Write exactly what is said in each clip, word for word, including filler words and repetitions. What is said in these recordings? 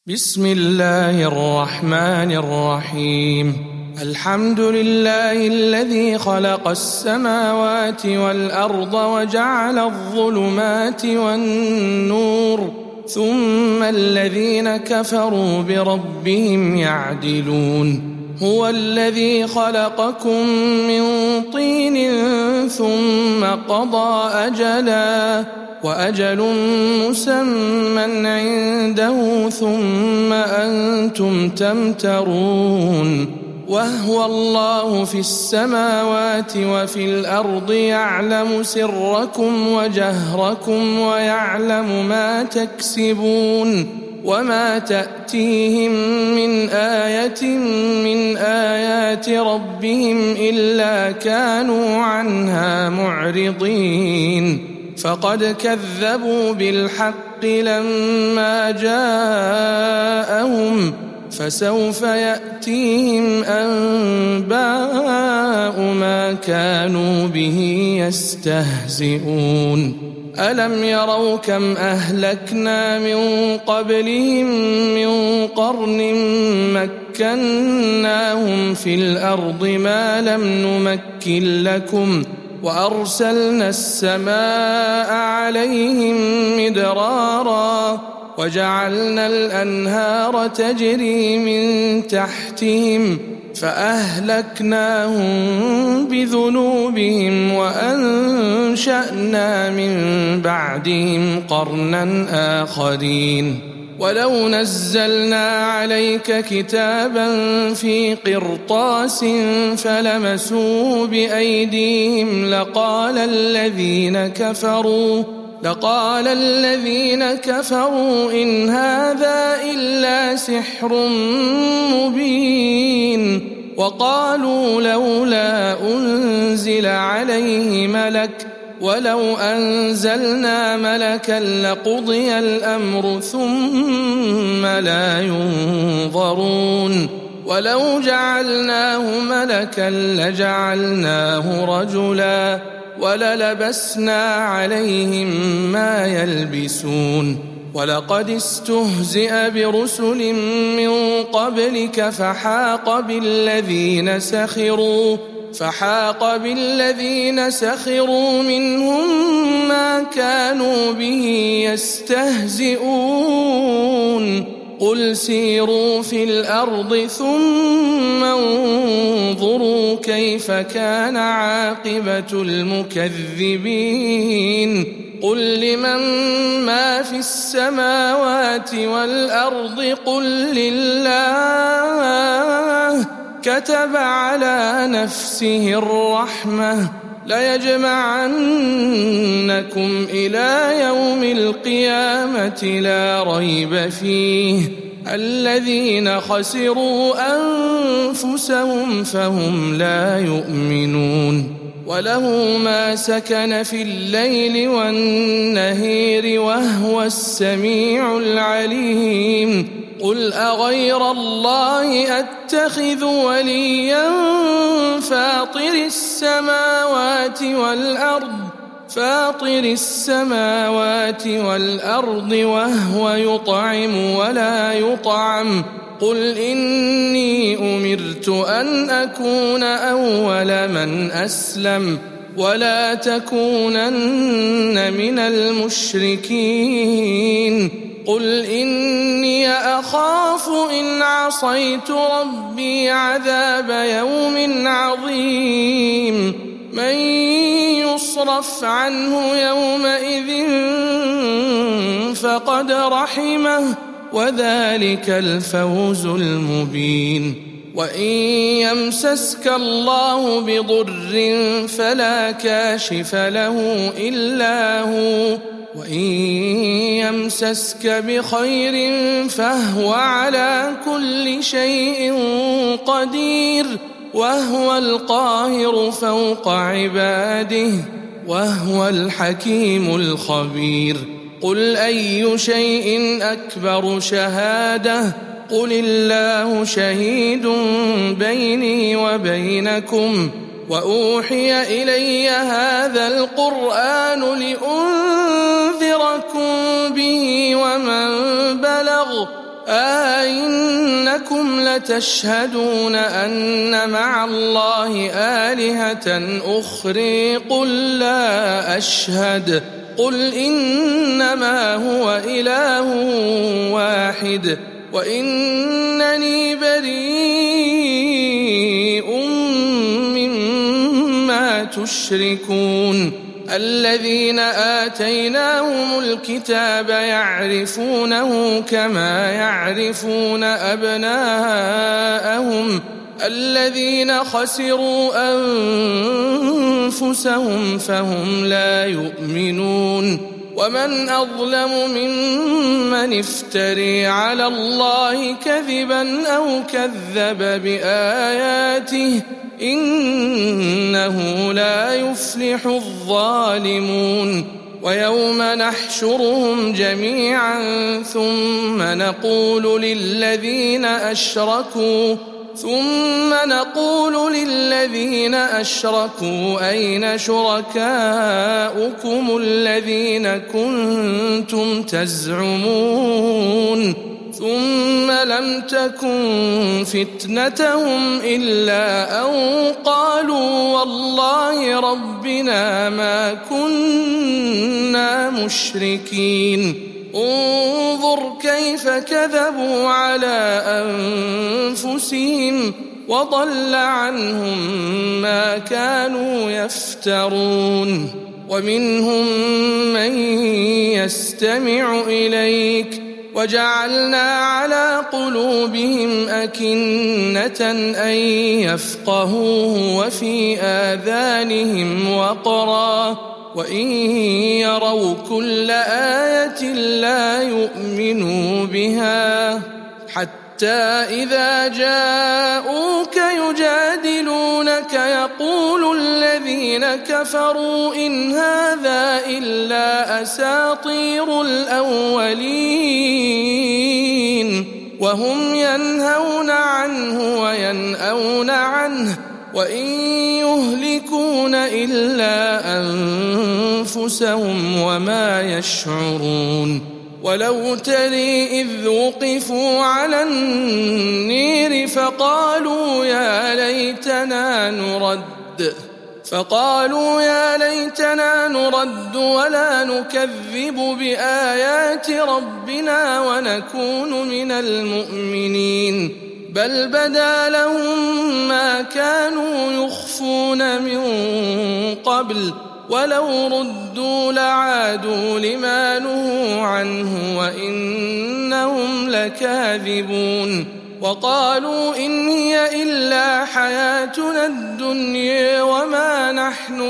بسم الله الرحمن الرحيم. الحمد لله الذي خلق السماوات والأرض وجعل الظلمات والنور ثم الذين كفروا بربهم يعدلون. هو الذي خلقكم من طين ثم قضى أجلا وأجل مسمى عنده ثم أنتم تمترون. وهو الله في السماوات وفي الأرض يعلم سركم وجهركم ويعلم ما تكسبون. وما تأتيهم من آية من آيات ربهم إلا كانوا عنها معرضين. فقد كذبوا بالحق لما جاءهم فسوف يأتيهم أنباء ما كانوا به يستهزئون. ألم يروا كم أهلكنا من قبلهم من قرن مكناهم في الأرض ما لم نمكن لكم وأرسلنا السماء عليهم مدرارا وجعلنا الأنهار تجري من تحتهم فأهلكناهم بذنوبهم وأنشأنا من بعدهم قرنا آخرين. ولو نزلنا عليك كتابا في قرطاس فلمسوه بأيديهم لقال الذين كفروا لقال الذين كفروا إن هذا إلا سحر مبين. وقالوا لولا أنزل عليه ملك ولو أنزلنا ملكا لقضي الأمر ثم لا ينظرون. ولو جعلناه ملكا لجعلناه رجلا وللبسنا عليهم ما يلبسون. ولقد استهزئ برسل من قبلك فحاق بالذين سخروا فحاق بالذين سخروا منهم ما كانوا به يستهزئون. قل سيروا في الأرض ثم انظروا كيف كان عاقبة المكذبين. قل لمن ما في السماوات والأرض قل لله كتب على نفسه الرحمة ليجمعنكم إلى يوم القيامة لا ريب فيه الذين خسروا أنفسهم فهم لا يؤمنون. وله ما سكن في الليل والنهير وهو السميع العليم. قل أغير الله أتخذ وليا فاطر السماوات والأرض فاطر السماوات والأرض وهو يطعم ولا يطعم. قل إني أمرت أن أكون أول من أسلم ولا تكونن من المشركين. قل إني أخاف إن عصيت ربي عذاب يوم عظيم. من يصرف عنه يومئذ فقد رحمه وذلك الفوز المبين. وإن يمسسك الله بضر فلا كاشف له إلا هو وإن يمسسك بخير فهو على كل شيء قدير وهو القاهر فوق عباده وهو الحكيم الخبير. قل أي شيء أكبر شهادة قل الله شهيد بيني وبينكم وأوحي إلي هذا القرآن لأنذركم به ومن بلغ أئنكم لتشهدون أن مع الله آلهة أخرى قل لا أشهد قل إنما هو إله واحد وإنني بريء مما تشركون الذين آتيناهم الكتاب يعرفونه كما يعرفون أبناءهم الذين خسروا أنفسهم فهم لا يؤمنون ومن أظلم ممن افتري على الله كذبا أو كذب بآياته إنه لا يفلح الظالمون ويوم نحشرهم جميعا ثم نقول للذين أشركوا ثم نقول للذين أشركوا أين شركاؤكم الذين كنتم تزعمون ثم لم تكن فتنتهم إلا أن قالوا والله ربنا ما كنا مشركين انظر كيف كذبوا على أنفسهم وضل عنهم ما كانوا يفترون ومنهم من يستمع إليك وجعلنا على قلوبهم أكنة أن يفقهوه وفي آذانهم وقرا وإن يروا كل آية لا يؤمنوا بها حتى إذا جاءوك يجادلونك يقول الذين كفروا إن هذا إلا أساطير الأولين وهم ينهون عنه وينأون عنه وإن يهلكون إلا أنفسهم وما يشعرون ولو تري إذ وقفوا على النير فقالوا يا ليتنا نرد فقالوا يا ليتنا نرد ولا نكذب بآيات ربنا ونكون من المؤمنين بل بدا لهم ما كانوا يخفون من قبل ولو ردوا لعادوا لما نهوا عنه وإنهم لكاذبون وقالوا إن هي إلا حياتنا الدنيا وما نحن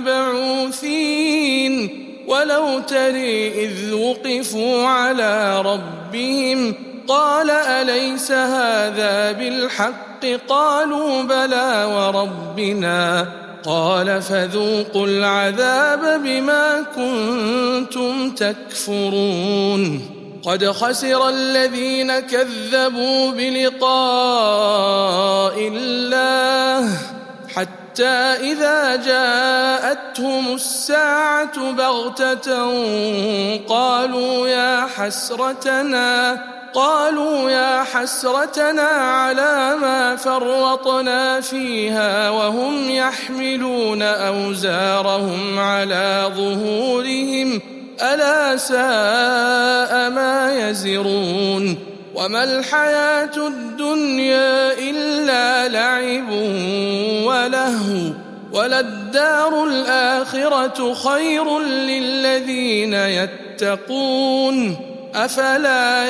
بمبعوثين ولو تري إذ وقفوا على ربهم قال أليس هذا بالحق قالوا بلى وربنا قال فذوقوا العذاب بما كنتم تكفرون قد خسر الذين كذبوا بلقاء الله حتى إذا جاءتهم الساعة بغتة قالوا يا حسرتنا قالوا يا حسرتنا على ما فرطنا فيها وهم يحملون أوزارهم على ظهورهم ألا ساء ما يزرون وما الحياة الدنيا إلا لعب ولهو وللدار الآخرة خير للذين يتقون أفلا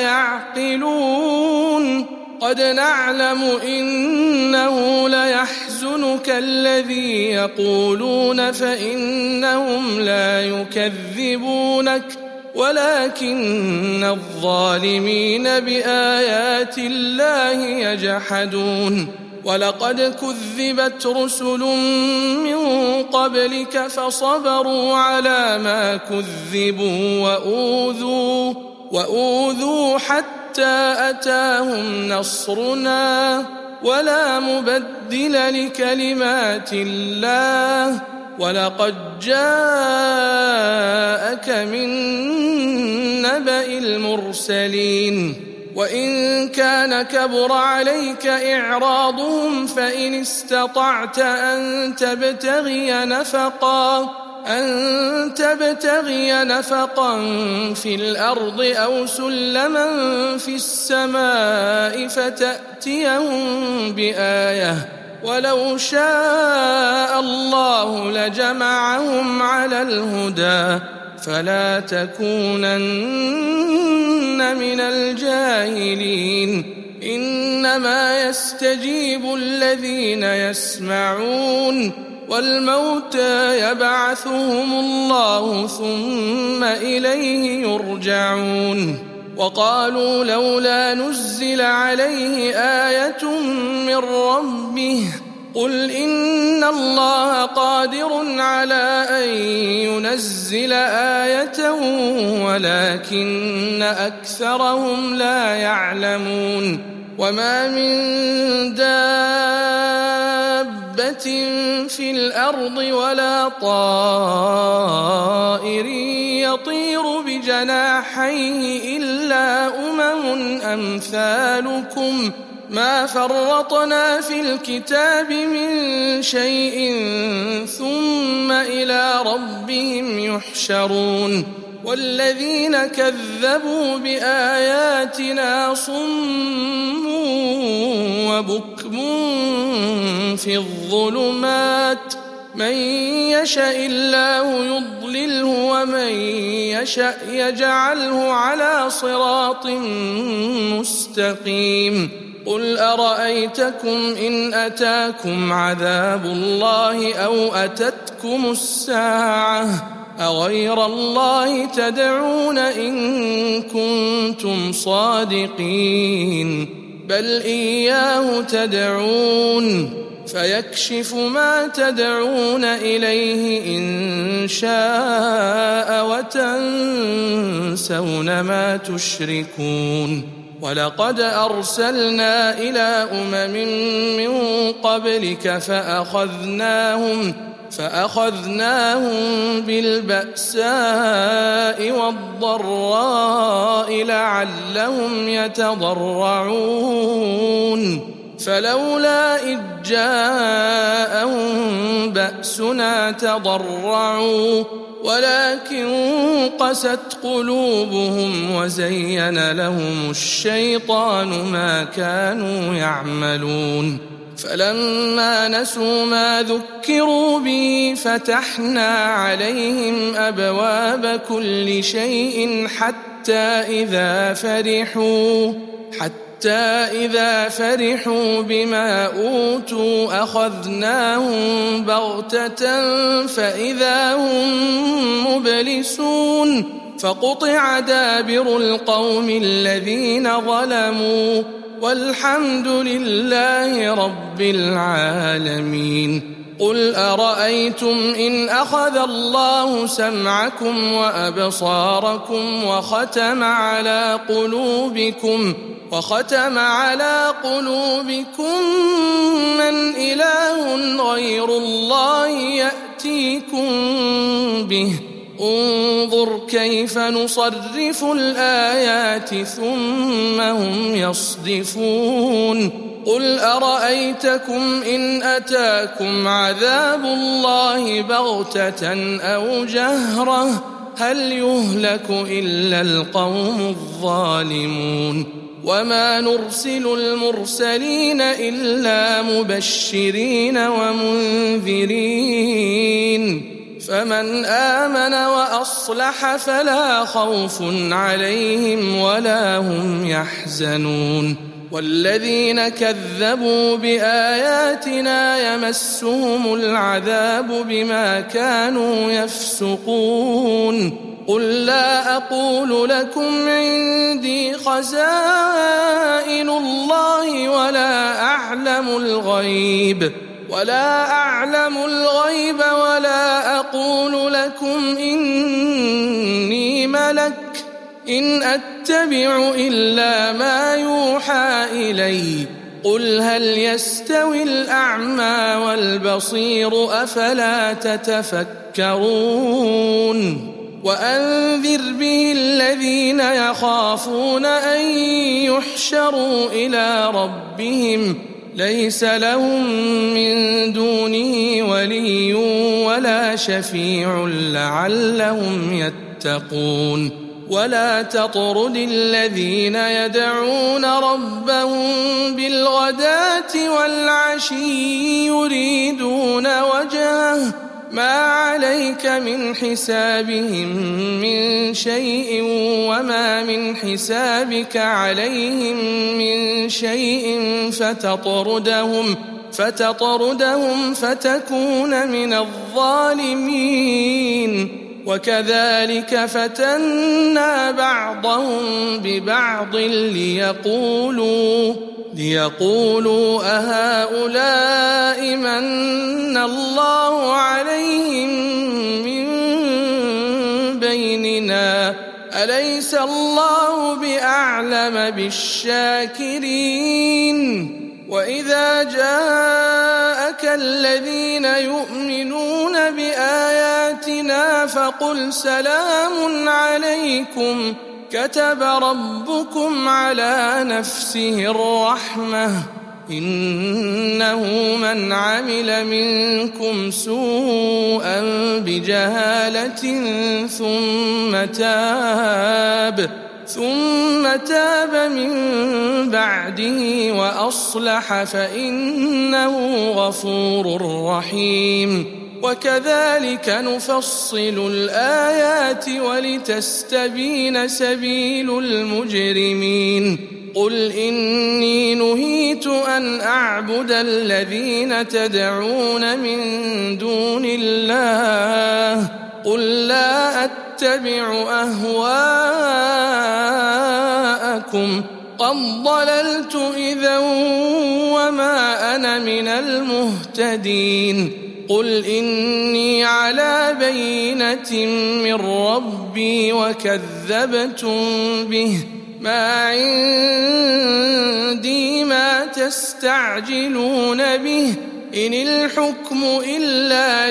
يعقلون قد نعلم إنه ليحزنك الذي يقولون فإنهم لا يكذبونك ولكن الظالمين بآيات الله يجحدون ولقد كذبت رسل من قبلك فصبروا على ما كذبوا وأوذوا وأوذوا حتى أتاهم نصرنا ولا مبدل لكلمات الله ولقد جاءك من نبأ المرسلين وإن كان كبر عليك إعراضهم فإن استطعت أن تبتغي نفقا أن تبتغي نفقا في الأرض أو سلما في السماء فتأتيهم بآية ولو شاء الله لجمعهم على الهدى فلا تكونن من الجاهلين إنما يستجيب الذين يسمعون والموتى يبعثهم الله ثم إليه يرجعون وقالوا لولا نزل عليه آية من ربه قل إن الله قادر على أن ينزل آية ولكن أكثرهم لا يعلمون وما من دابة في الأرض ولا طائر يطير بجناحيه إلا أمم أمثالكم ما فرطنا في الكتاب من شيء ثم إلى ربهم يحشرون والذين كذبوا بآياتنا صم وبكم في الظلمات من يشاء الله يضلله ومن يشاء يجعله على صراط مستقيم قل أرأيتكم إن أتاكم عذاب الله أو أتتكم الساعة أغير الله تدعون إن كنتم صادقين بل إياه تدعون فيكشف ما تدعون إليه إن شاء وتنسون ما تشركون ولقد أرسلنا إلى أمم من قبلك فأخذناهم فأخذناهم بالبأساء والضراء لعلهم يتضرعون فلولا إذ جاءهم بأسنا تضرعوا ولكن قست قلوبهم وزين لهم الشيطان ما كانوا يعملون فلما نسوا ما ذكروا به فتحنا عليهم أبواب كل شيء حتى إذا فرحوا حتى إذا فرحوا بما أوتوا أخذناهم بغتة فإذا هم مبلسون فقطع دابر القوم الذين ظلموا والحمد لله رب العالمين قل أرأيتم إن أخذ الله سمعكم وأبصاركم وختم على قلوبكم وختم على قلوبكم من إله غير الله يأتيكم به انظر كيف نصرف الآيات ثم هم يصدفون قل أرأيتكم إن أتاكم عذاب الله بغتة أو جهرة هل يهلك إلا القوم الظالمون وما نرسل المرسلين إلا مبشرين ومنذرين فمن آمن وأصلح فلا خوف عليهم ولا هم يحزنون والذين كذبوا بآياتنا يمسهم العذاب بما كانوا يفسقون قل لا أقول لكم عندي خزائن الله ولا أعلم الغيب ولا أعلم الغيب ولا أقول لكم إني ملك إن أتبع إلا ما يوحى إلي قل هل يستوي الأعمى والبصير أفلا تتفكرون وأنذر به الذين يخافون أن يحشروا إلى ربهم ليس لهم من دونه ولي ولا شفيع لعلهم يتقون ولا تطرد الذين يدعون ربهم بالغداة والعشي يريدون وجهه ما عليك من حسابهم من شيء وما من حسابك عليهم من شيء فتطردهم فتطردهم فتكون من الظالمين وكذلك فتنا بعضهم ببعض ليقولوا ليقولوا أهؤلاء من الله عليهم من بيننا أليس الله بأعلم بالشاكرين وإذا جاءك الذين يؤمنون بآياتنا فقل سلام عليكم كتب ربكم على نفسه الرحمة إنه من عمل منكم سوءا بجهالة ثم تاب ثم تاب من بعده وأصلح فإنه غفور رحيم وكذلك نفصل الآيات ولتستبين سبيل المجرمين قل إني نهيت أن أعبد الذين تدعون من دون الله قل لا أتبع أهواءكم قد ضللت إذا وما أنا من المهتدين قل إني على بينة من ربي وكذبتم به ما عندي ما تستعجلون به إن الحكم إلا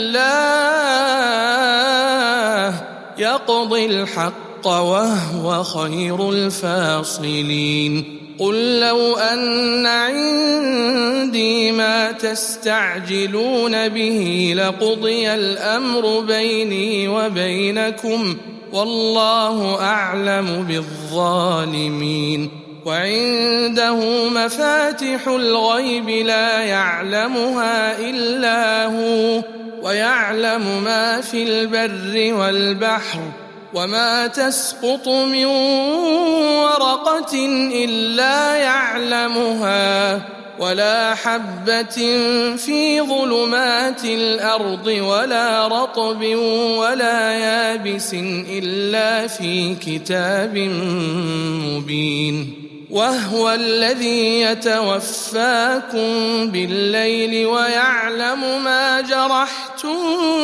لله يقضي الحق وهو خير الفاصلين قل لو أن عندي ما تستعجلون به لقضي الأمر بيني وبينكم والله أعلم بالظالمين وعنده مفاتح الغيب لا يعلمها إلا هو ويعلم ما في البر والبحر وما تسقط من ورقة إلا يعلمها ولا حبة في ظلمات الأرض ولا رطب ولا يابس إلا في كتاب مبين وهو الذي يتوفاكم بالليل ويعلم ما جرحتم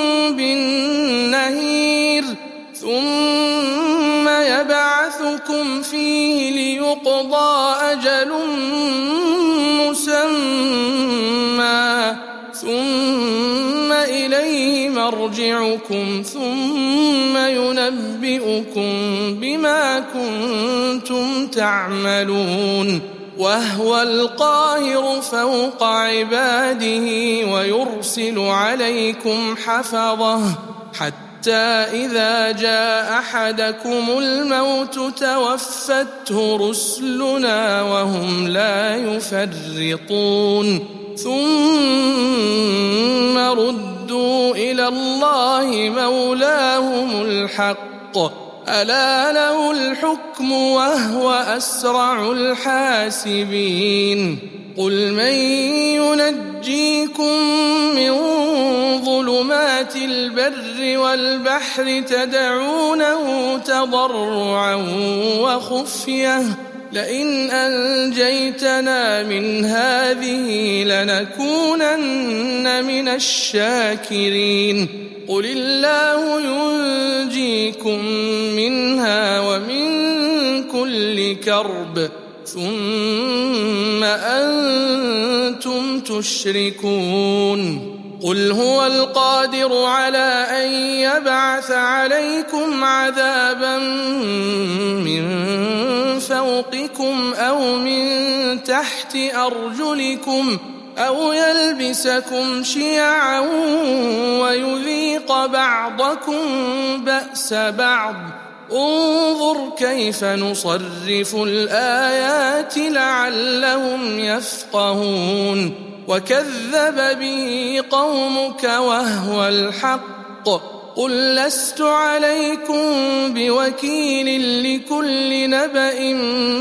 بالنهير ثم يبعثكم فيه ليقضى أجل مسمى ثم إليه مرجعكم ثم ينبئكم بما كنتم تعملون وهو القاهر فوق عباده ويرسل عليكم حفظه حتى إذا جاء أحدكم الموت توفته رسلنا وهم لا يفرطون ثم ردوا إلى الله مولاهم الحق ألا له الحكم وهو أسرع الحاسبين قل من ينجيكم من ظلمات البر والبحر تدعونه تضرعا وخفية لئن أنجيتنا من هذه لنكونن من الشاكرين قل الله ينجيكم منها ومن كل كرب ثم أنتم تشركون قل هو القادر على أن يبعث عليكم عذابا من فوقكم أو من تحت أرجلكم أو يلبسكم شيعا ويذيق بعضكم بأس بعض انظر كيف نصرف الآيات لعلهم يفقهون وكذب به قومك وهو الحق قل لست عليكم بوكيل لكل نبأ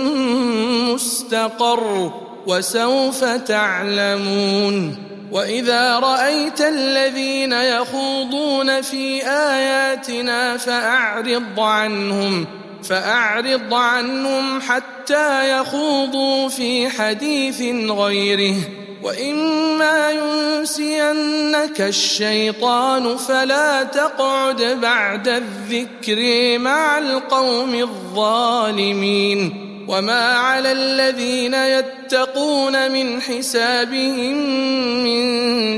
مستقر وسوف تعلمون وإذا رأيت الذين يخوضون في آياتنا فأعرض عنهم فأعرض عنهم حتى يخوضوا في حديث غيره وإما ينسينك الشيطان فلا تقعد بعد الذكر مع القوم الظالمين وما على الذين يتقون من حسابهم من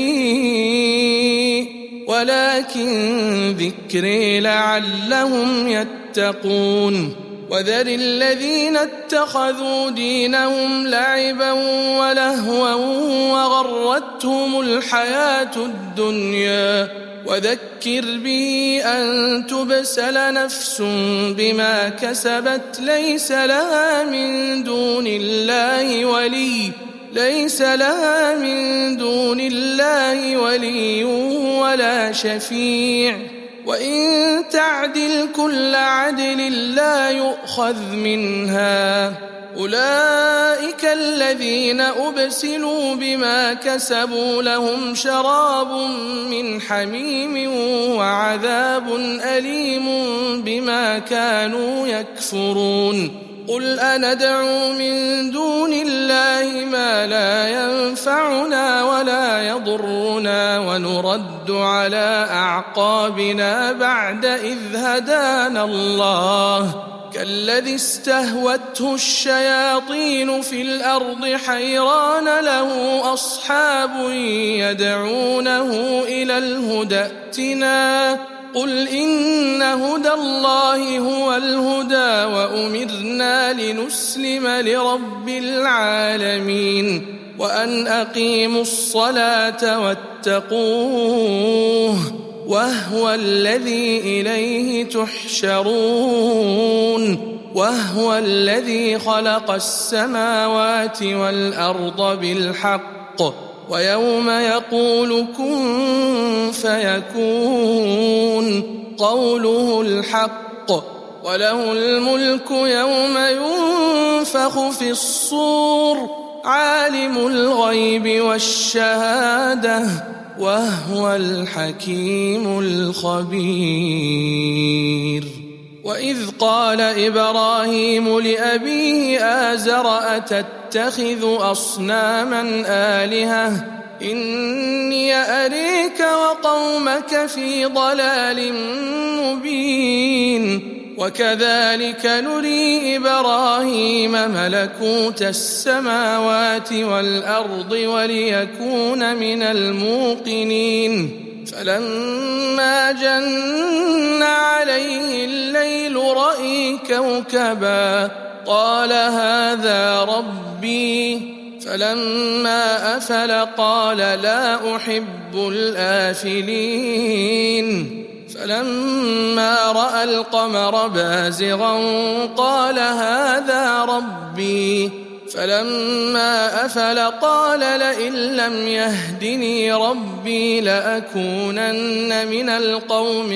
شيء ولكن ذكري لعلهم يتقون وذر الذين اتخذوا دينهم لعبا ولهوا وغرتهم الحياة الدنيا وذكر به أن تبسل نفس بما كسبت ليس لها من دون الله ولي ليس لها من دون الله ولي ولا شفيع وإن تعدل كل عدل لا يؤخذ منها أولئك الذين أبسلوا بما كسبوا لهم شراب من حميم وعذاب أليم بما كانوا يكفرون قل أندعو من دون الله ما لا ينفعنا ولا يضرنا ونرد على أعقابنا بعد إذ هدانا الله كالذي استهوته الشياطين في الأرض حيران له أصحاب يدعونه إلى الهدى ائتنا قل إن هدى الله هو الهدى وأمرنا لنسلم لرب العالمين وأن أقيموا الصلاة واتقوه وهو الذي إليه تحشرون وهو الذي خلق السماوات والأرض بالحق ويوم يقول كن فيكون قوله الحق وله الملك يوم ينفخ في الصور عالم الغيب والشهادة وهو الحكيم الخبير وإذ قال إبراهيم لأبيه آزر أتتخذ أصناما آلهة إني أريك وقومك في ضلال مبين وكذلك نري إبراهيم ملكوت السماوات والأرض وليكون من الموقنين فلما جن عليه الليل رأى كوكبا قال هذا ربي فلما أفل قال لا أحب الآفلين فلما رأى القمر بازغا قال هذا ربي فلما أفل قال لئن لم يهدني ربي لأكونن من القوم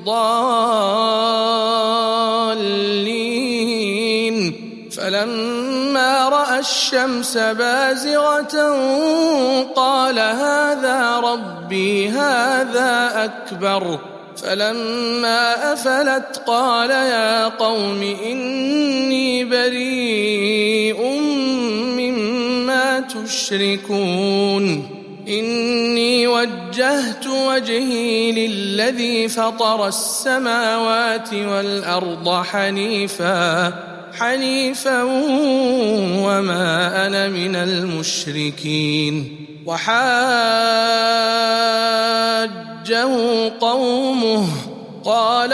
الضالين فلما رأى الشمس بازغة قال هذا ربي هذا أكبر فلما أفلت قال يا قوم إني بريء مما تشركون إني وجهت وجهي للذي فطر السماوات والأرض حنيفا حنيفا وما أنا من المشركين وحاجه قومه قال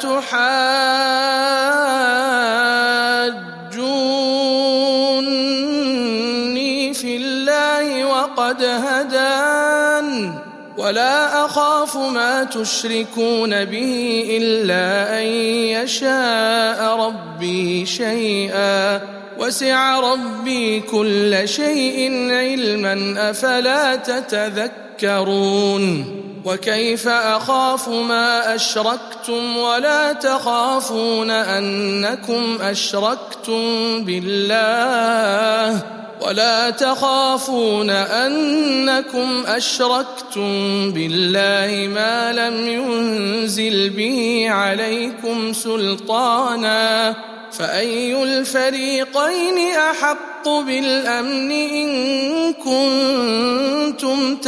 أتحاجوني في الله وقد هدان ولا أخاف ما تشركون به إلا أن يشاء ربي شيئا وسع ربي كل شيء علما أفلا تتذكرون وكيف أخاف ما أشركتم ولا تخافون أنكم أشركتم بالله ولا تخافون أنكم أشركتم بالله ما لم ينزل به عليكم سلطانا فأي الفريقين أحق بالأمن إن كنتم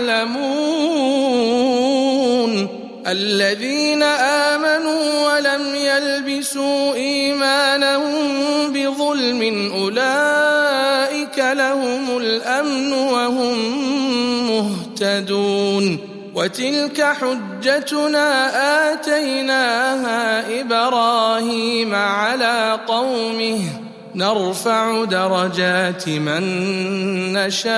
تعلمون الذين آمنوا ولم يلبسوا إيمانهم بظلم أولئك لهم الأمن وهم مهتدون وتلك حجتنا آتيناها إبراهيم على قومه نرفع درجات من نشاء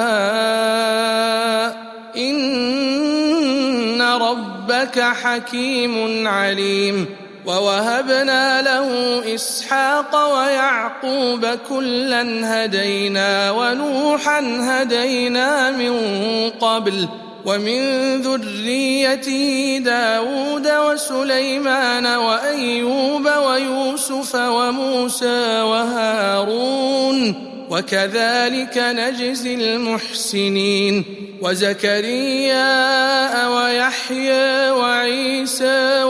إن ربك حكيم عليم ووهبنا له إسحاق ويعقوب كلا هدينا ونوحا هدينا من قبل ومن ذريته داود وسليمان وأيوب ويوسف وموسى وهارون وكذلك نجزي المحسنين وزكريا ويحيى وعيسى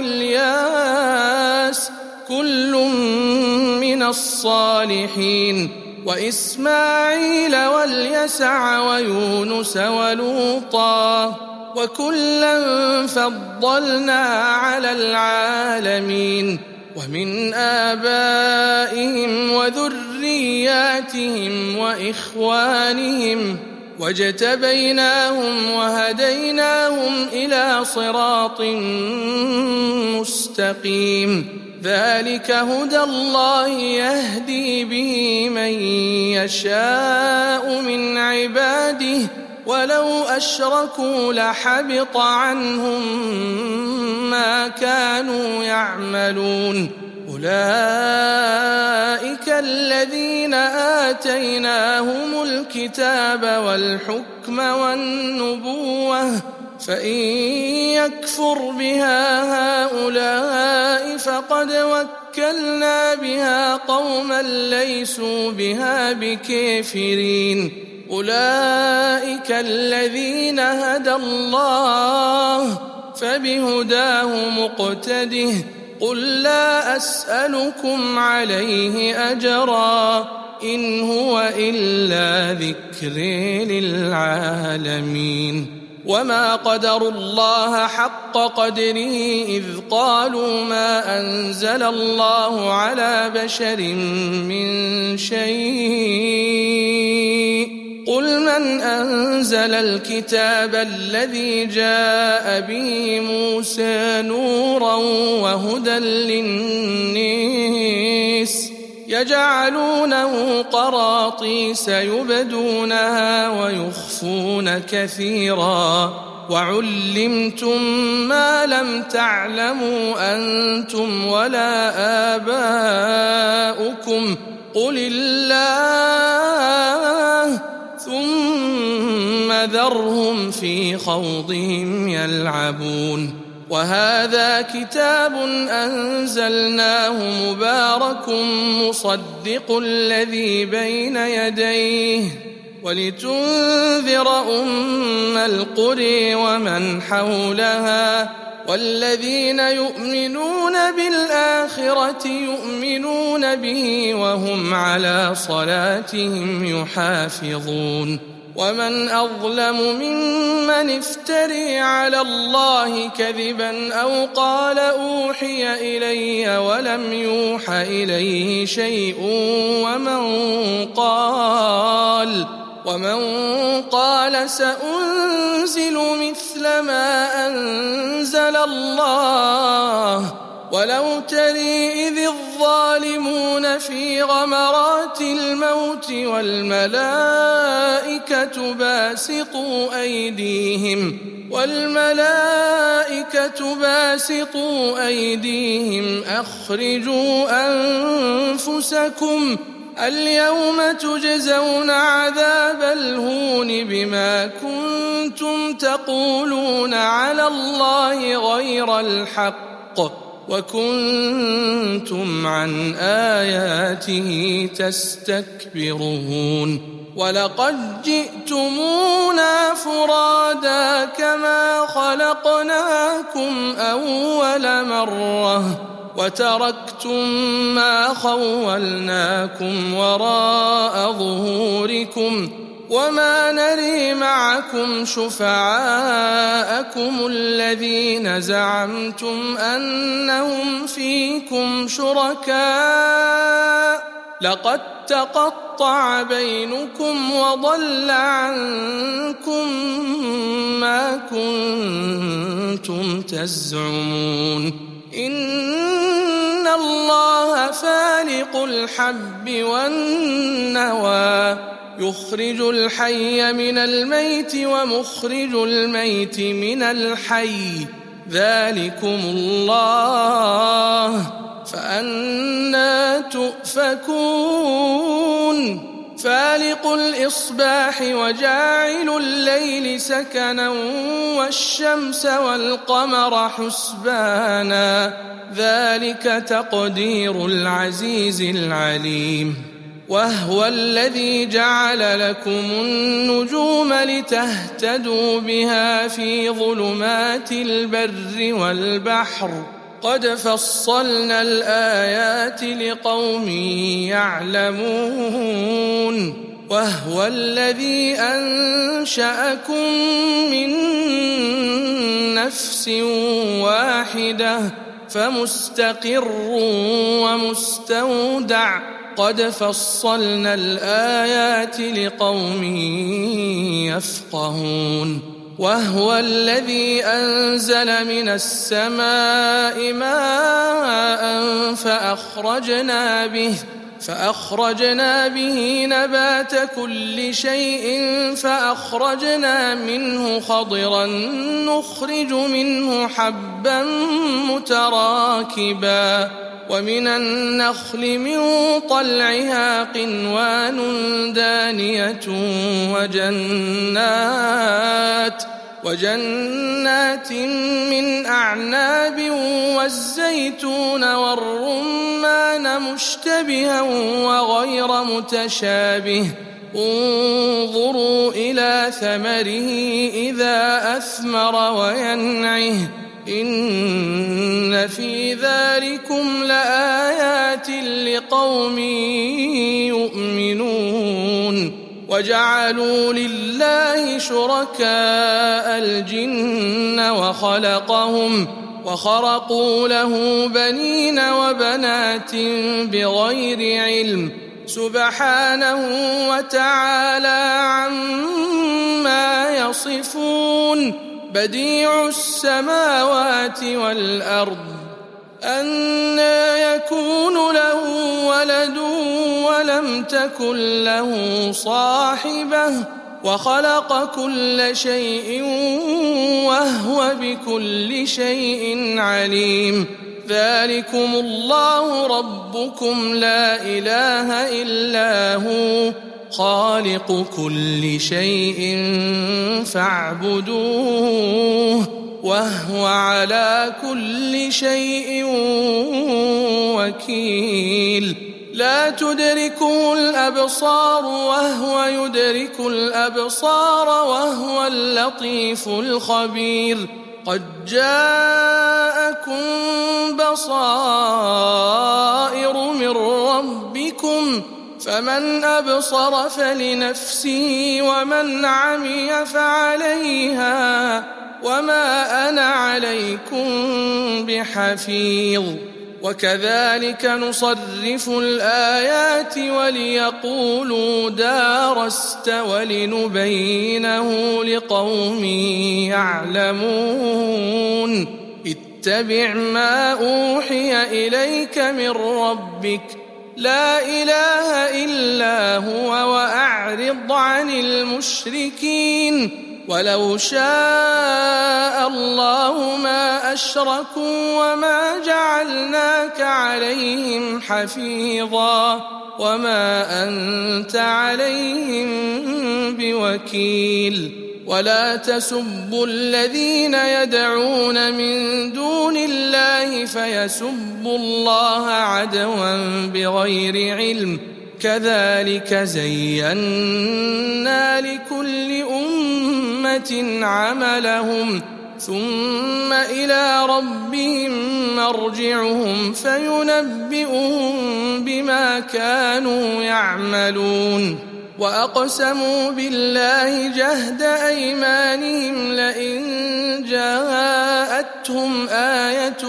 وإلياس كل من الصالحين وإسماعيل واليسع ويونس ولوطا وكلا فضلنا على العالمين ومن آبائهم وذرياتهم وإخوانهم واجتبيناهم وهديناهم إلى صراط مستقيم ذلك هدى الله يهدي به من يشاء من عباده ولو أشركوا لحبط عنهم ما كانوا يعملون أولئك الذين آتيناهم الكتاب والحكم والنبوة فإن يكفر بها هؤلاء فقد وكلنا بها قوما ليسوا بها بكافرين أولئك الذين هدى الله فبهداه مقتده قل لا أسألكم عليه أجرا إن هو إلا ذكر للعالمين وما قدروا الله حق قدره إذ قالوا ما أنزل الله على بشر من شيء قل من أنزل الكتاب الذي جاء به موسى نورا وهدى للناس يجعلونه قراطيس يبدونها ويخفون كثيرا وعلمتم ما لم تعلموا أنتم ولا آباؤكم قل الله ثم ذرهم في خوضهم يلعبون وهذا كتاب أنزلناه مبارك مصدق الذي بين يديه ولتنذر أم القرى ومن حولها والذين يؤمنون بالآخرة يؤمنون به وهم على صلاتهم يحافظون ومن أظلم ممن افتري على الله كذبا أو قال أوحي إلي ولم يوحى إليه شيء ومن قال ومن قال سأنزل مثل ما أنزل الله ولو تري إذ الظالمون في غمرات الموت والملائكة باسطوا أيديهم والملائكة باسطوا أيديهم أخرجوا أنفسكم اليوم تجزون عذاب الهون بما كنتم تقولون على الله غير الحق وكنتم عن آياته تستكبرون ولقد جئتمونا فرادا كما خلقناكم أول مرة وتركتم ما خولناكم وراء ظهوركم وما نري معكم شفعاءكم الذين زعمتم أنهم فيكم شركاء لقد تقطع بينكم وضل عنكم ما كنتم تزعمون إن الله فالق الحب والنوى يخرج الحي من الميت ومخرج الميت من الحي ذلكم الله فأنى تؤفكون فالق الإصباح وجاعل الليل سكنا والشمس والقمر حسبانا ذلك تقدير العزيز العليم وهو الذي جعل لكم النجوم لتهتدوا بها في ظلمات البر والبحر قد فصلنا الآيات لقوم يعلمون وهو الذي أنشأكم من نفس واحدة فمستقر ومستودع قد فصلنا الآيات لقوم يفقهون وهو الذي أنزل من السماء ماء فأخرجنا به فأخرجنا به نبات كل شيء فأخرجنا منه خضرا نخرج منه حبا متراكبا ومن النخل من طلعها قنوان دانية وجنات وجنات من أعناب والزيتون والرمان مشتبها وغير متشابه انظروا إلى ثمره إذا أثمر وينعه إن في ذلكم لآيات لقوم يؤمنون وجعلوا لله شركاء الجن وخلقهم وخرقوا له بنين وبنات بغير علم سبحانه وتعالى عما يصفون بديع السماوات والأرض أنى يكون له ولد ولم تكن له صاحبة وخلق كل شيء وهو بكل شيء عليم ذلكم الله ربكم لا إله إلا هو خالق كل شيء فاعبدوه وهو على كل شيء وكيل لا تدركه الأبصار وهو يدرك الأبصار وهو اللطيف الخبير قد جاءكم بصائر من ربكم فمن أبصر فلنفسه ومن عمي فعليها وما أنا عليكم بحفيظ وكذلك نصرف الآيات وليقولوا دارست ولنبينه لقوم يعلمون اتبع ما أوحي إليك من ربك لا إله إلا هو وأعرض عن المشركين ولو شاء الله ما أشركوا وما جعلناك عليهم حفيظا وما أنت عليهم بوكيل ولا تسبوا الذين يدعون من دون الله فيسبوا الله عدوا بغير علم كذلك زينا لكل أمة عملهم ثم إلى ربهم مرجعهم فينبئهم بما كانوا يعملون وأقسموا بالله جهد أيمانهم لئن جاءتهم آية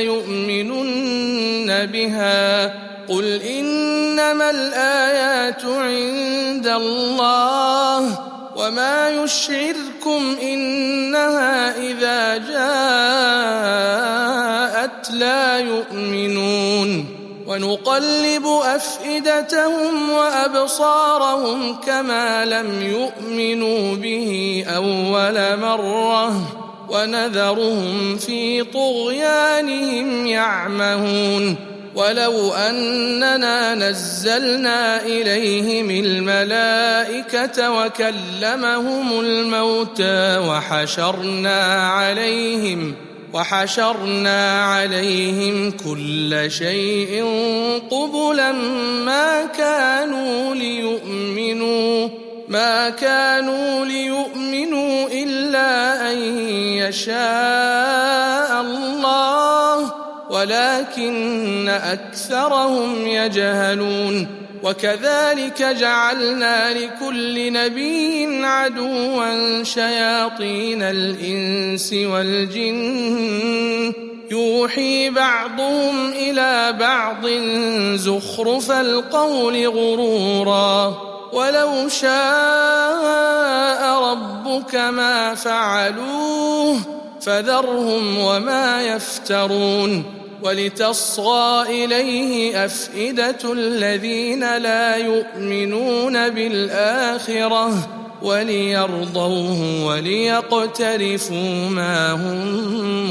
ليؤمنن بها قل إنما الآيات عند الله وما يشعركم إنها إذا جاءت لا يؤمنون ونقلب أفئدتهم وأبصارهم كما لم يؤمنوا به أول مرة ونذرهم في طغيانهم يعمهون ولو أننا نزلنا إليهم الملائكة وكلمهم الموتى وحشرنا عليهم وحشرنا عليهم كل شيء قبلا ما كانوا ليؤمنوا ما كانوا ليؤمنوا إلا أن يشاء الله ولكن أكثرهم يجهلون وكذلك جعلنا لكل نبي عدوا شياطين الإنس والجن يوحي بعضهم إلى بعض زخرف القول غرورا ولو شاء ربك ما فعلوه فذرهم وما يفترون ولتصغى إليه أفئدة الذين لا يؤمنون بالآخرة وليرضوه وليقترفوا ما هم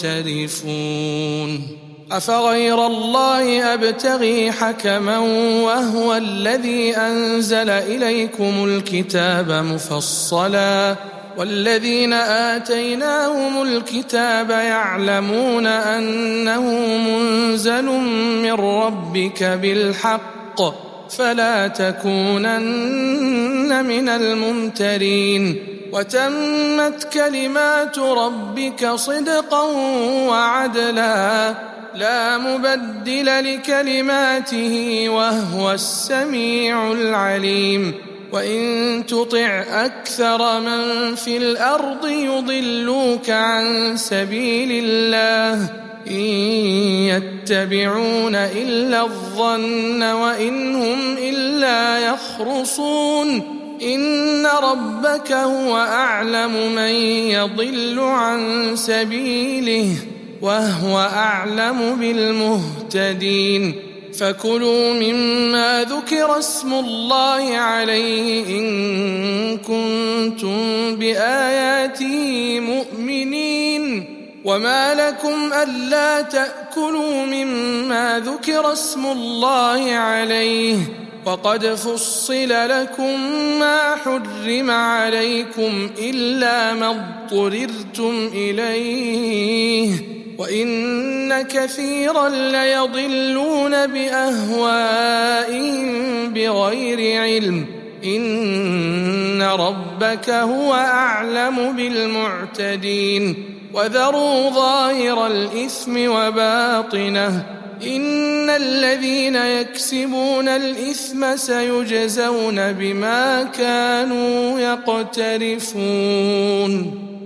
مقترفون أفغير الله أبتغي حكما وهو الذي أنزل إليكم الكتاب مفصلا والذين آتيناهم الكتاب يعلمون أنه منزل من ربك بالحق فلا تكونن من الممترين وتمت كلمات ربك صدقا وعدلا لا مبدل لكلماته وهو السميع العليم وإن تطع أكثر من في الأرض يضلوك عن سبيل الله إن يتبعون إلا الظن وإن هم إلا يخرصون إن ربك هو أعلم من يضل عن سبيله وهو أعلم بالمهتدين فكلوا مما ذكر اسم الله عليه إن كنتم بآياته مؤمنين وما لكم ألا تأكلوا مما ذكر اسم الله عليه وقد فصل لكم ما حرم عليكم إلا ما اضطررتم إليه وإن كثيرا ليضلون بأهوائهم بغير علم إن ربك هو أعلم بالمعتدين وذروا ظاهر الإثم وباطنه إن الذين يكسبون الإثم سيجزون بما كانوا يقترفون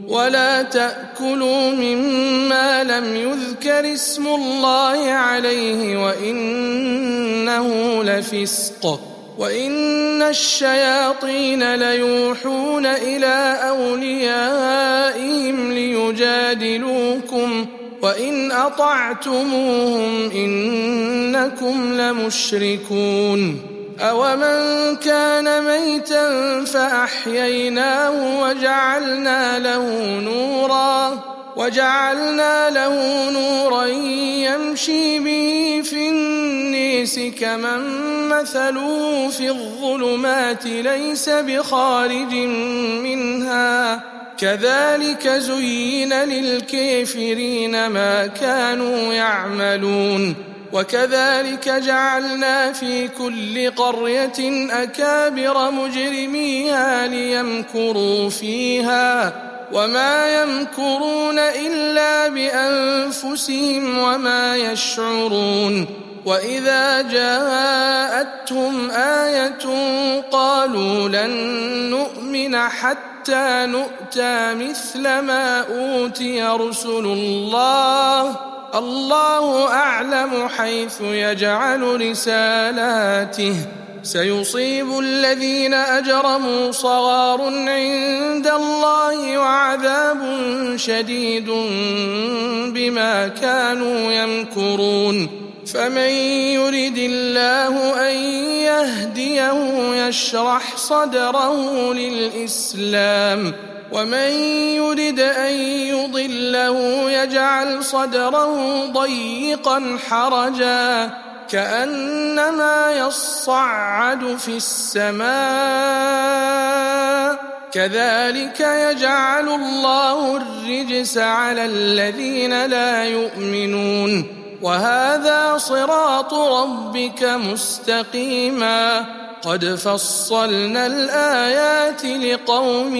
ولا تأكلوا مما لم يذكر اسم الله عليه وإنه لفسق وإن الشياطين ليوحون إلى أوليائهم ليجادلوكم وإن أطعتموهم إنكم لمشركون أومن كان ميتا فأحييناه وجعلنا له نورا وجعلنا له نورا يمشي به في الناس كمن مثله في الظلمات ليس بخارج منها كذلك زين للكافرين ما كانوا يعملون وكذلك جعلنا في كل قرية أكابر مجرميها ليمكروا فيها وما يمكرون إلا بأنفسهم وما يشعرون وإذا جاءتهم آية قالوا لن نؤمن حتى نؤتى مثل ما أوتي رسل الله الله أعلم حيث يجعل رسالاته سيصيب الذين أجرموا صغار عند الله وعذاب شديد بما كانوا يمكرون فمن يرد الله أن يهديه يشرح صدره للإسلام ومن يرد أن يضله يجعل صدره ضيقا حرجا كأنما يصعد في السماء كذلك يجعل الله الرجس على الذين لا يؤمنون وهذا صراط ربك مستقيما قد فصلنا الآيات لقوم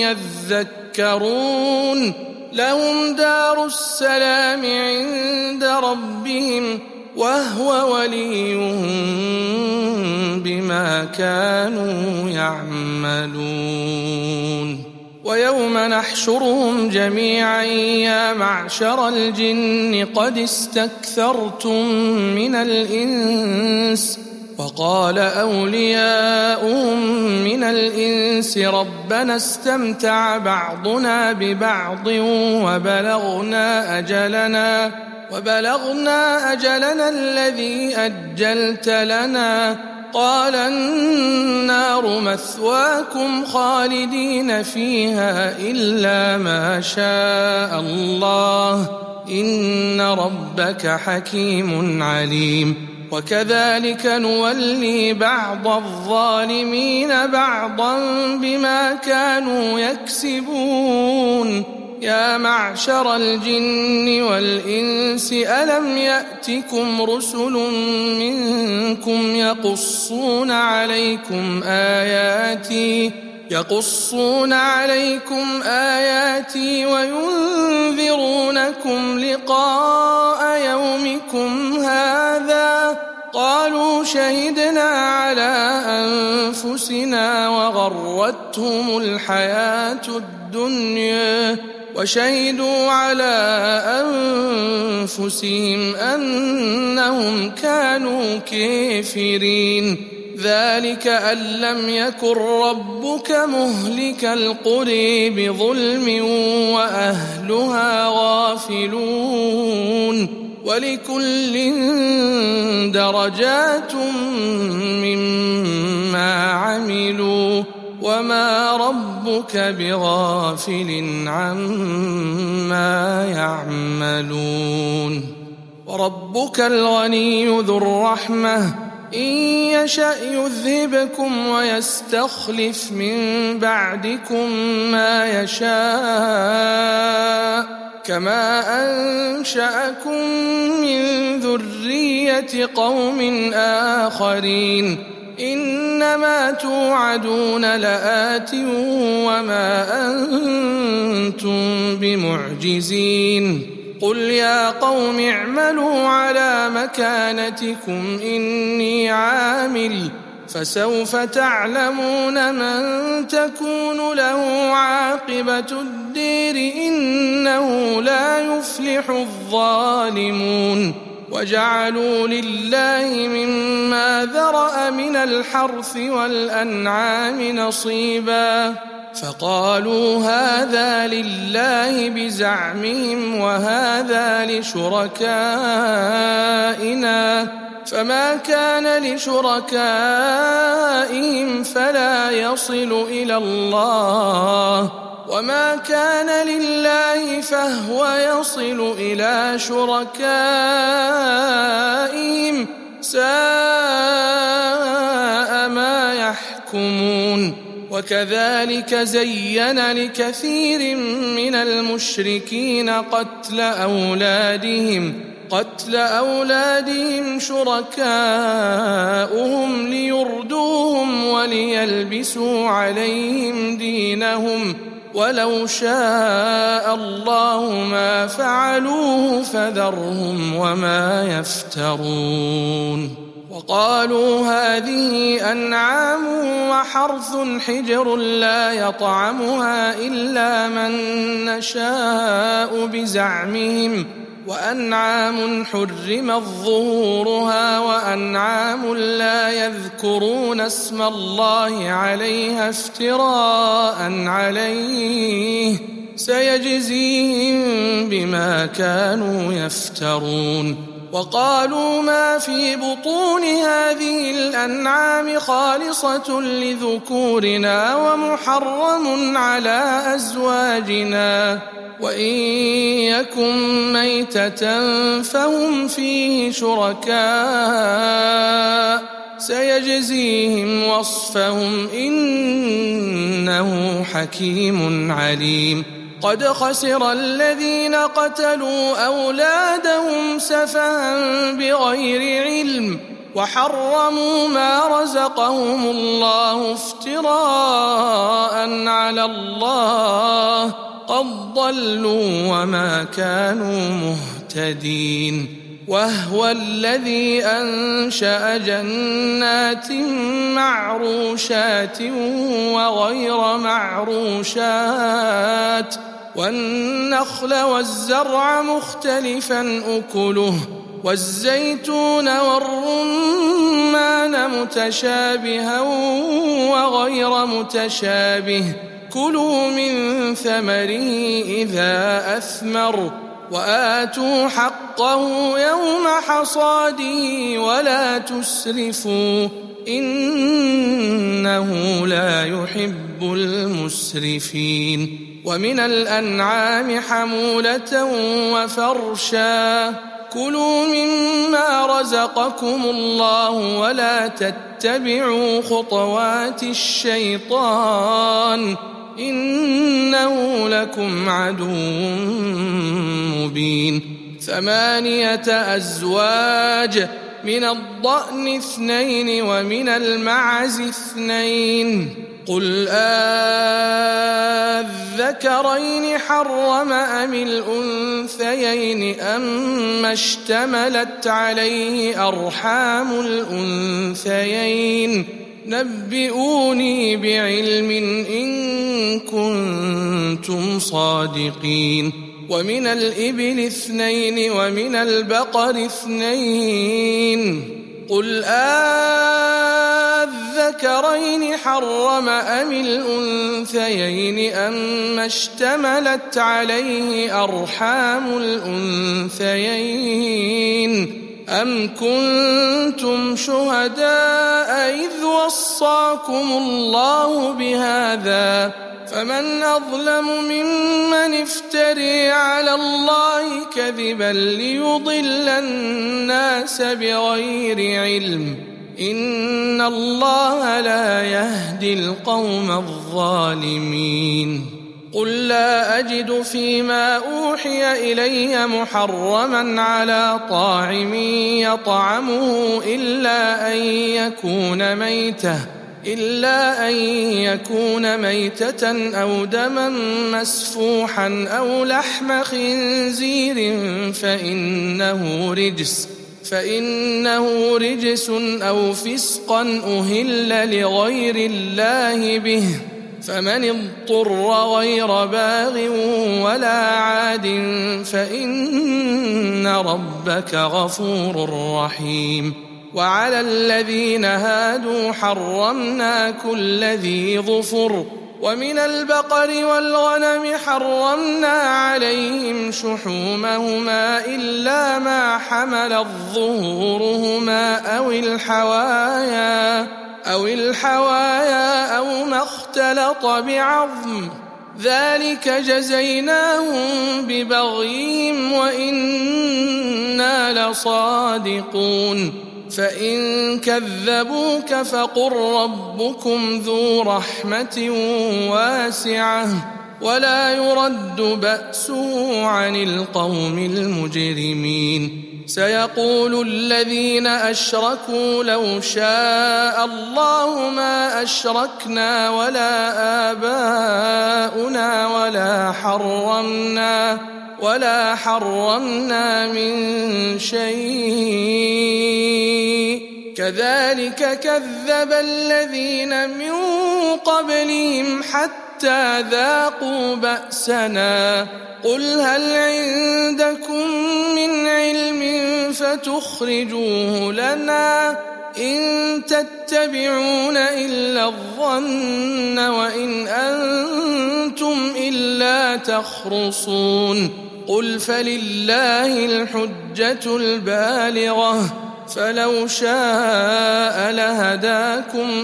يذكرون لهم دار السلام عند ربهم وهو وليهم بما كانوا يعملون ويوم نحشرهم جميعا يا معشر الجن قد استكثرتم من الإنس وقال أولياؤهم من الإنس ربنا استمتع بعضنا ببعض وبلغنا أجلنا وبلغنا أجلنا الذي أجلت لنا قال النار مثواكم خالدين فيها إلا ما شاء الله إن ربك حكيم عليم وكذلك نولي بعض الظالمين بعضا بما كانوا يكسبون يا معشر الجن والإنس ألم يأتكم رسل منكم يقصون عليكم آياتي يقصون عليكم آياتي وينذرونكم لقاء يومكم هذا قالوا شهدنا على أنفسنا وغرتهم الحياة الدنيا وشهدوا على أنفسهم أنهم كانوا كافرين ذلك أن لم يكن ربك مهلك القرى بظلم وأهلها غافلون ولكل درجات مما عملوا وما ربك بغافل عما يعملون وربك الغني ذو الرحمة إن يشأ يذهبكم ويستخلف من بعدكم ما يشاء كما أنشأكم من ذرية قوم آخرين إنما توعدون لآت وما أنتم بمعجزين قل يا قوم اعملوا على مكانتكم إني عامل فسوف تعلمون من تكون له عاقبة الدير إنه لا يفلح الظالمون وجعلوا لله مما ذرأ من الحرث والأنعام نصيبا فقالوا هذا لله بزعمهم وهذا لشركائنا فما كان لشركائهم فلا يصل إلى الله وما كان لله فهو يصل إلى شركائهم ساء ما يحكمون وكذلك زين لكثير من المشركين قتل أولادهم قتل أولادهم شركاؤهم ليردوهم وليلبسوا عليهم دينهم ولو شاء الله ما فعلوه فذرهم وما يفترون وقالوا هذه أنعام وحرث حجر لا يطعمها إلا من نشاء بزعمهم وأنعام حرمت ظهورها وأنعام لا يذكرون اسم الله عليها افتراء عليه سيجزيهم بما كانوا يفترون وقالوا ما في بطون هذه الأنعام خالصة لذكورنا ومحرم على أزواجنا وإن يكن ميتة فهم فيه شركاء سيجزيهم وصفهم إنه حكيم عليم قد خسر الذين قتلوا أولادهم سفها بغير علم وحرموا ما رزقهم الله افتراء على الله قد ضلوا وما كانوا مهتدين وهو الذي أنشأ جنات معروشات وغير معروشات والنخل والزرع مختلفا أكله والزيتون والرمان متشابها وغير متشابه كلوا من ثمره إذا أثمر وآتوا حقه يوم حصاده ولا تسرفوا إنه لا يحب المسرفين ومن الأنعام حمولة وفرشا كلوا مما رزقكم الله ولا تتبعوا خطوات الشيطان إنه لكم عدو مبين ثمانية أزواج من الضأن اثنين ومن المعز اثنين قل أذكرين حرم أم الأنثيين أما اشتملت عليه أرحام الأنثيين نبئوني بعلم إن كنتم صادقين ومن الإبل اثنين ومن البقر اثنين قل أذكرين حرم أم الأنثيين أما اشتملت عليه أرحام الأنثيين أم كنتم شهداء إذ وصاكم الله بهذا فمن أظلم ممن افتري على الله كذبا ليضل الناس بغير علم إن الله لا يهدي القوم الظالمين قل لا أجد فيما أوحي إلي محرما على طاعم يطعمه إلا أن يكون ميتة إلا أن يكون ميتة أو دما مسفوحا أو لحم خنزير فإنه رجس فإنه رجس أو فسقا أهل لغير الله به، فمن اضطر غير باغ ولا عاد فإن ربك غفور رحيم. وعلى الذين هادوا حرمنا كل ذي ظفر، ومن البقر والغنم حرمنا عليهم شحومهما إلا ما حملت ظهورهما أو الحوايا أو الحوايا أو ما اختلط بعظم، ذلك جزيناهم ببغيهم وإنا لصادقون. فإن كذبوك فقل ربكم ذو رحمة واسعة ولا يرد بأسه عن القوم المجرمين. سيقول الذين أشركوا لو شاء الله ما أشركنا ولا آباؤنا ولا حرمنا ولا حرمنا من شيء كذلك كذب الذين من قبلهم حتى ذاقوا بأسنا. قل هل عندكم من علم فتخرجوه لنا إن تتبعون إلا الظن وإن أنتم إلا تخرصون. قل فلله الحجة البالغة فلو شاء لهداكم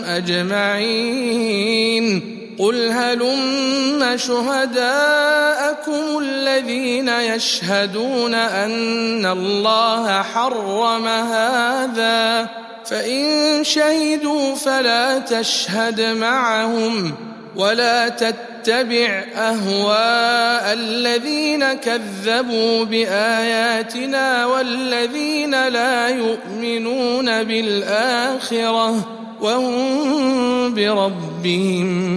أجمعين. قل هلم شهداءكم الذين يشهدون أن الله حرم هذا، فإن شهدوا فلا تشهد معهم ولا تتبع أهواء الذين كذبوا بآياتنا والذين لا يؤمنون بالآخرة وهم بربهم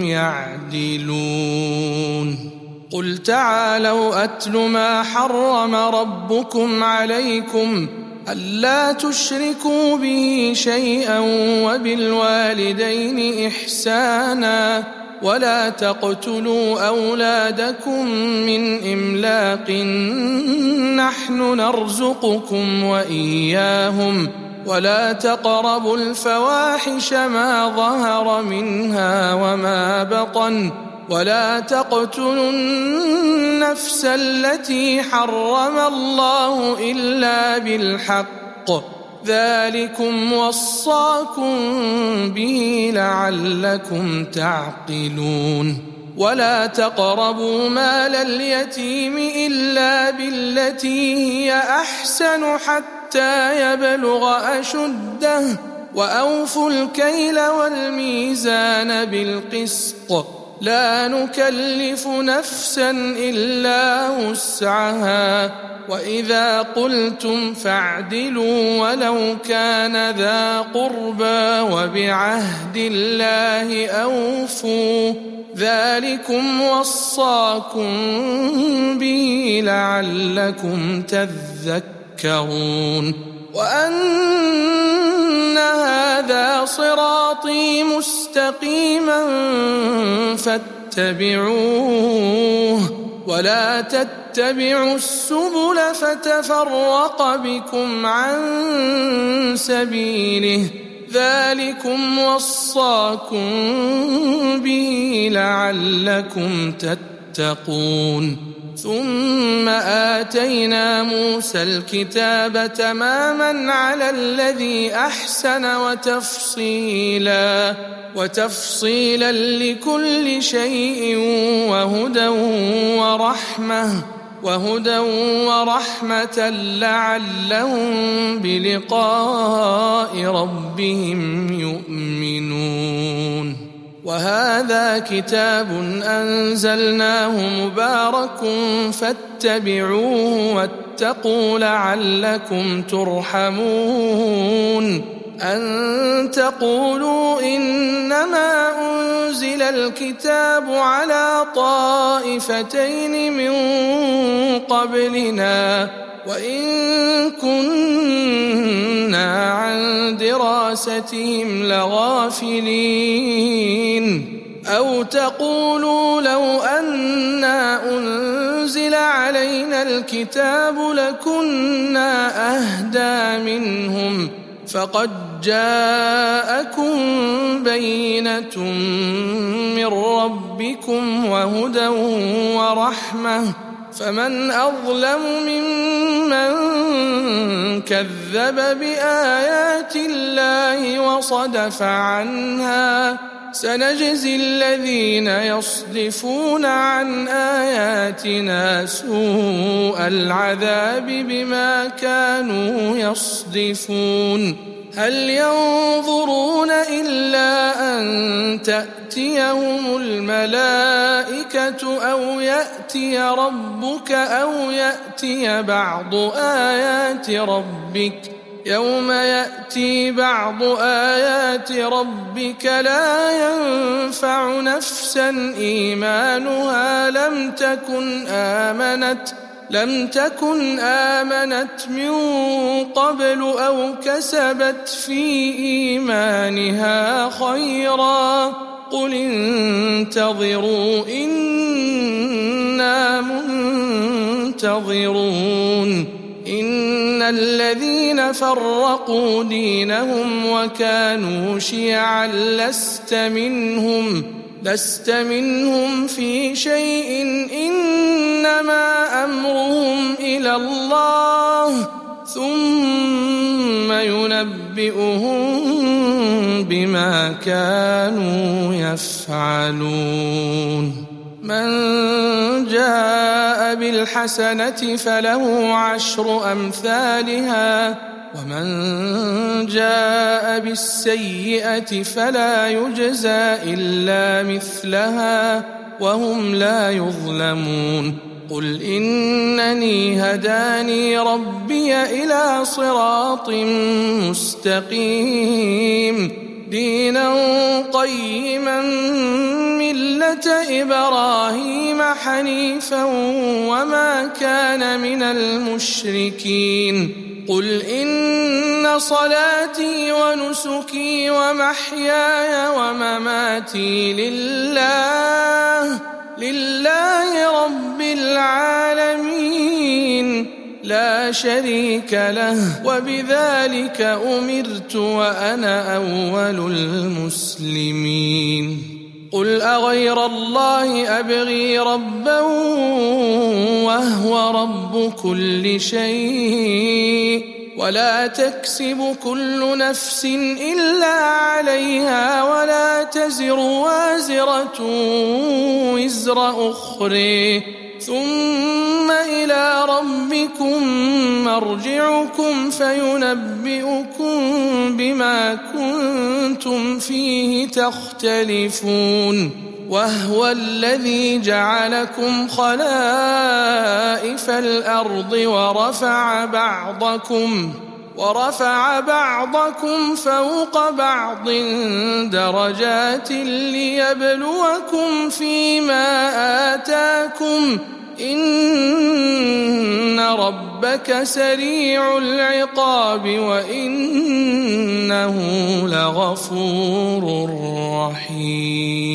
يعدلون. قل تعالوا أتل ما حرم ربكم عليكم ألا تشركوا به شيئا وبالوالدين إحسانا ولا تقتلوا أولادكم من إملاق نحن نرزقكم وإياهم ولا تقربوا الفواحش ما ظهر منها وما بطن ولا تقتلوا النفس التي حرم الله إلا بالحق ذلكم وصاكم به لعلكم تعقلون. ولا تقربوا مال اليتيم إلا بالتي هي أحسن حتى يبلغ أشده وأوفوا الكيل والميزان بالقسط لا نكلف نفسا إلا وسعها وإذا قلتم فاعدلوا ولو كان ذا قربى وبعهد الله أوفوا ذلكم وصاكم به لعلكم تذكرون. وأن هذا صراطي مستقيما فاتبعوه ولا تتبعوا السبل فتفرق بكم عن سبيله ذلكم وصاكم به لعلكم تتقون. ثم آتينا موسى الكتاب تماما على الذي أحسن وتفصيلا وتفصيلا لكل شيء وهدى ورحمة وهدى ورحمة لعلهم بلقاء ربهم يؤمنون. وهذا كتاب أنزلناه مبارك فاتبعوه واتقوا لعلكم ترحمون. أن تقولوا إنما أنزل الكتاب على طائفتين من قبلنا وإن كنا عن دراستهم لغافلين أو تقولوا لو أنا أنزل علينا الكتاب لكنا أهدى منهم فقد جاءكم بينة من ربكم وهدى ورحمة فمن أظلم ممن كذب بآيات الله وصدف عنها سنجزي الذين يصدفون عن آياتنا سوء العذاب بما كانوا يصدفون هل ينظرون إلا أن تأتيهم الملائكة أو يأتي ربك أو يأتي بعض آيات ربك يوم يأتي بعض آيات ربك لا ينفع نفسا إيمانها لم تكن آمنت لم تكن آمنت من قبل أو كسبت في إيمانها خيرا قل انتظروا إنا منتظرون إن الذين فرقوا دينهم وكانوا شيعا لست منهم لست منهم في شيء إنما أمرهم إلى الله ثم ينبئهم بما كانوا يفعلون من جاء بالحسنة فله عشر أمثالها ومن جاء بالسيئة فلا يجزى إلا مثلها وهم لا يظلمون قل إنني هداني ربي إلى صراط مستقيم دينا قيما ملة إبراهيم حنيفا وما كان من المشركين قل إن صلاتي ونسكي ومحياي ومماتي لله لله رب العالمين لا شريك له وبذلك أمرت وأنا أول المسلمين قل أغير الله أبغي ربا وهو رب كل شيء ولا تكسب كل نفس إلا عليها ولا تزر وازرة وزر أخرى ثم إلى ربكم مرجعكم فينبئكم بما كنتم فيه تختلفون وهو الذي جعلكم خلائف الأرض ورفع بعضكم ورفع بعضكم فوق بعض درجات ليبلوكم فيما آتاكم إن ربك سريع العقاب وإنه لغفور رحيم